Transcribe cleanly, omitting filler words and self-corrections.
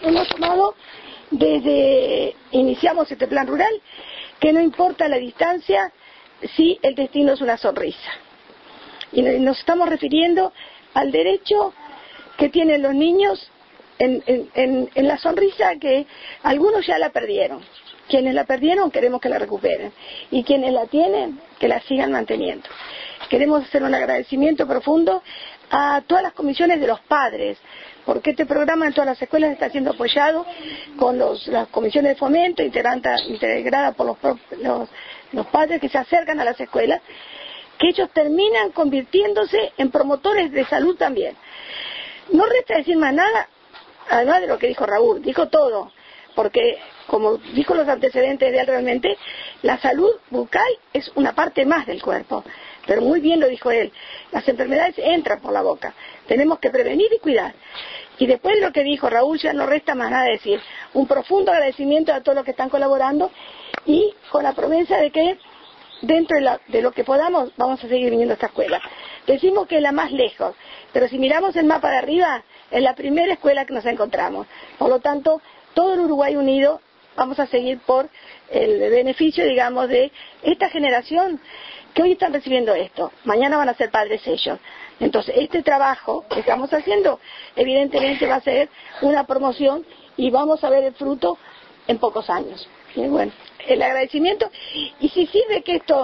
hemos tomado desde iniciamos este plan rural, que no importa la distancia, si el destino es una sonrisa. Y nos estamos refiriendo al derecho que tienen los niños en la sonrisa, que algunos ya la perdieron. Quienes la perdieron queremos que la recuperen, y quienes la tienen, que la sigan manteniendo. Queremos hacer un agradecimiento profundo a todas las comisiones de los padres, porque este programa en todas las escuelas está siendo apoyado con las comisiones de fomento, integrada por los padres que se acercan a las escuelas, que ellos terminan convirtiéndose en promotores de salud también. No resta decir más nada, además de lo que dijo Raúl, dijo todo, porque como dijo los antecedentes de él, realmente la salud bucal es una parte más del cuerpo, pero muy bien lo dijo él, las enfermedades entran por la boca, tenemos que prevenir y cuidar. Y después de lo que dijo Raúl, ya no resta más nada decir, un profundo agradecimiento a todos los que están colaborando, y con la promesa de que dentro de lo que podamos vamos a seguir viniendo a esta escuela. Decimos que es la más lejos, pero si miramos el mapa de arriba, es la primera escuela que nos encontramos. Por lo tanto, todo el Uruguay unido vamos a seguir por el beneficio, digamos, de esta generación que hoy están recibiendo esto. Mañana van a ser padres ellos. Entonces, este trabajo que estamos haciendo, evidentemente va a ser una promoción y vamos a ver el fruto en pocos años. Y bueno, el agradecimiento, y si sirve que esto